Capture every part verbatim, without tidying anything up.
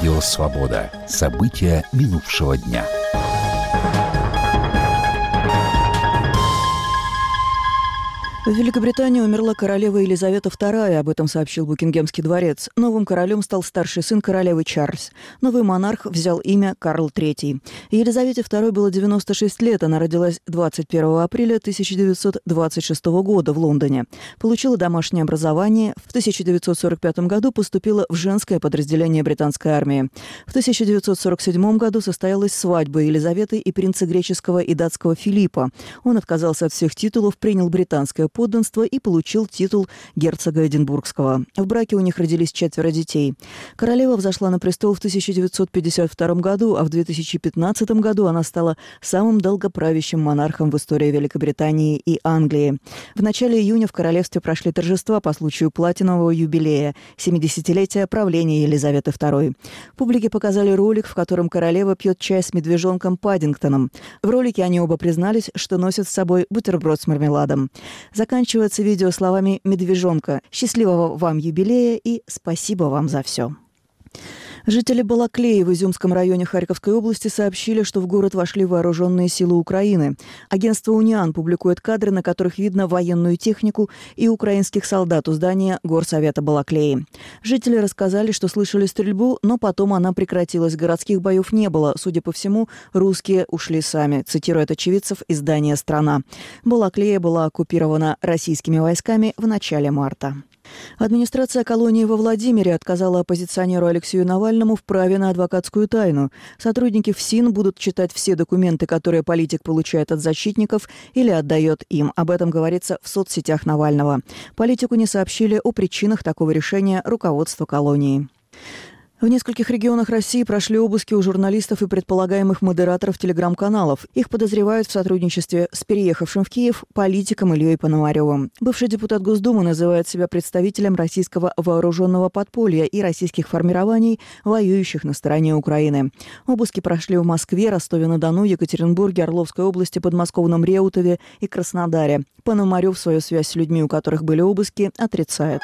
Радио «Свобода». События минувшего дня. В Великобритании умерла королева Елизавета вторая, об этом сообщил Букингемский дворец. Новым королем стал старший сын королевы Чарльз. Новый монарх взял имя Карл третий. Елизавете второй было девяносто шесть лет, она родилась двадцать первого апреля тысяча девятьсот двадцать шестого года в Лондоне. Получила домашнее образование, в тысяча девятьсот сорок пятом году поступила в женское подразделение британской армии. В тысяча девятьсот сорок седьмом году состоялась свадьба Елизаветы и принца греческого и датского Филиппа. Он отказался от всех титулов, принял британское подданство и получил титул герцога Эдинбургского. В браке у них родились четверо детей. Королева взошла на престол в тысяча девятьсот пятьдесят втором году, а в две тысячи пятнадцатом году она стала самым долгоправящим монархом в истории Великобритании и Англии. В начале июня в королевстве прошли торжества по случаю платинового юбилея – семидесятилетия правления Елизаветы второй. Публике показали ролик, в котором королева пьет чай с медвежонком Паддингтоном. В ролике они оба признались, что носят с собой бутерброд с мармеладом. Заканчивается видео словами «Медвежонка». «Счастливого вам юбилея» и «Спасибо вам за все». Жители Балаклеи в Изюмском районе Харьковской области сообщили, что в город вошли вооруженные силы Украины. Агентство «Униан» публикует кадры, на которых видно военную технику и украинских солдат у здания Горсовета Балаклеи. Жители рассказали, что слышали стрельбу, но потом она прекратилась. Городских боев не было. Судя по всему, русские ушли сами, цитирует очевидцев издание «Страна». Балаклея была оккупирована российскими войсками в начале марта. Администрация колонии во Владимире отказала оппозиционеру Алексею Навальному в праве на адвокатскую тайну. Сотрудники ФСИН будут читать все документы, которые политик получает от защитников или отдает им. Об этом говорится в соцсетях Навального. Политику не сообщили о причинах такого решения руководства колонии. В нескольких регионах России прошли обыски у журналистов и предполагаемых модераторов телеграм-каналов. Их подозревают в сотрудничестве с переехавшим в Киев политиком Ильей Пономаревым. Бывший депутат Госдумы называет себя представителем российского вооруженного подполья и российских формирований, воюющих на стороне Украины. Обыски прошли в Москве, Ростове-на-Дону, Екатеринбурге, Орловской области, подмосковном Реутове и Краснодаре. Пономарев свою связь с людьми, у которых были обыски, отрицает.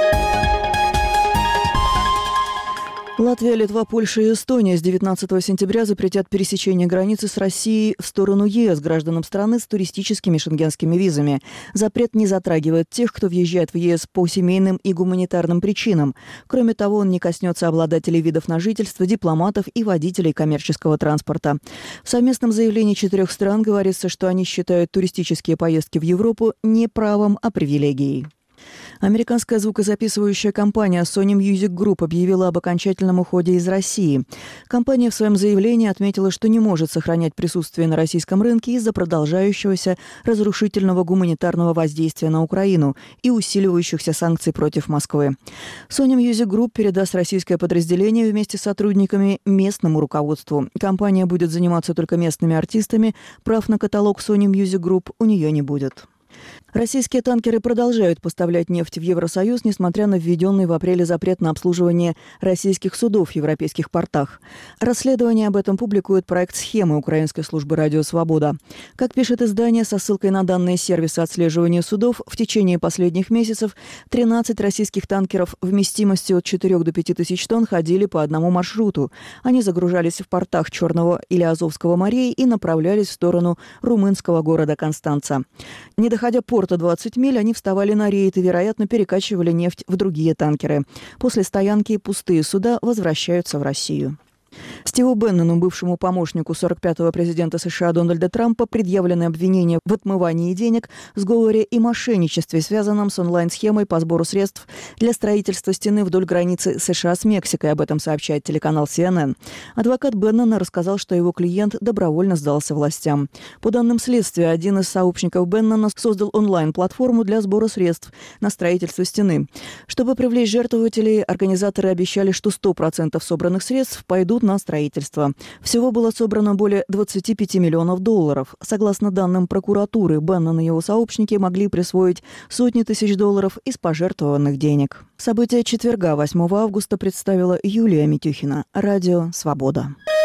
Латвия, Литва, Польша и Эстония с девятнадцатого сентября запретят пересечение границы с Россией в сторону ЕС гражданам страны с туристическими шенгенскими визами. Запрет не затрагивает тех, кто въезжает в ЕС по семейным и гуманитарным причинам. Кроме того, он не коснется обладателей видов на жительство, дипломатов и водителей коммерческого транспорта. В совместном заявлении четырех стран говорится, что они считают туристические поездки в Европу не правом, а привилегией. Американская звукозаписывающая компания Sony Music Group объявила об окончательном уходе из России. Компания в своем заявлении отметила, что не может сохранять присутствие на российском рынке из-за продолжающегося разрушительного гуманитарного воздействия на Украину и усиливающихся санкций против Москвы. Sony Music Group передаст российское подразделение вместе с сотрудниками местному руководству. Компания будет заниматься только местными артистами. Прав на каталог Sony Music Group у нее не будет. Российские танкеры продолжают поставлять нефть в Евросоюз, несмотря на введенный в апреле запрет на обслуживание российских судов в европейских портах. Расследование об этом публикует проект «Схемы» Украинской службы «Радио Свобода». Как пишет издание со ссылкой на данные сервиса отслеживания судов, в течение последних месяцев тринадцать российских танкеров вместимостью от четырёх до пяти тысяч тонн ходили по одному маршруту. Они загружались в портах Черного или Азовского морей и направлялись в сторону румынского города Констанца. Не доходя порта двадцать миль, они вставали на рейд и, вероятно, перекачивали нефть в другие танкеры. После стоянки пустые суда возвращаются в Россию. Стиву Беннону, бывшему помощнику сорок пятого президента США Дональда Трампа, предъявлены обвинения в отмывании денег, сговоре и мошенничестве, связанном с онлайн-схемой по сбору средств для строительства стены вдоль границы США с Мексикой. Об этом сообщает телеканал си эн эн. Адвокат Беннона рассказал, что его клиент добровольно сдался властям. По данным следствия, один из сообщников Беннона создал онлайн-платформу для сбора средств на строительство стены. Чтобы привлечь жертвователей, организаторы обещали, что сто процентов собранных средств пойдут на строительство. Всего было собрано более двадцати пяти миллионов долларов. Согласно данным прокуратуры, Беннон и его сообщники могли присвоить сотни тысяч долларов из пожертвованных денег. События четверга, восьмого августа, представила Юлия Митюхина. Радио «Свобода».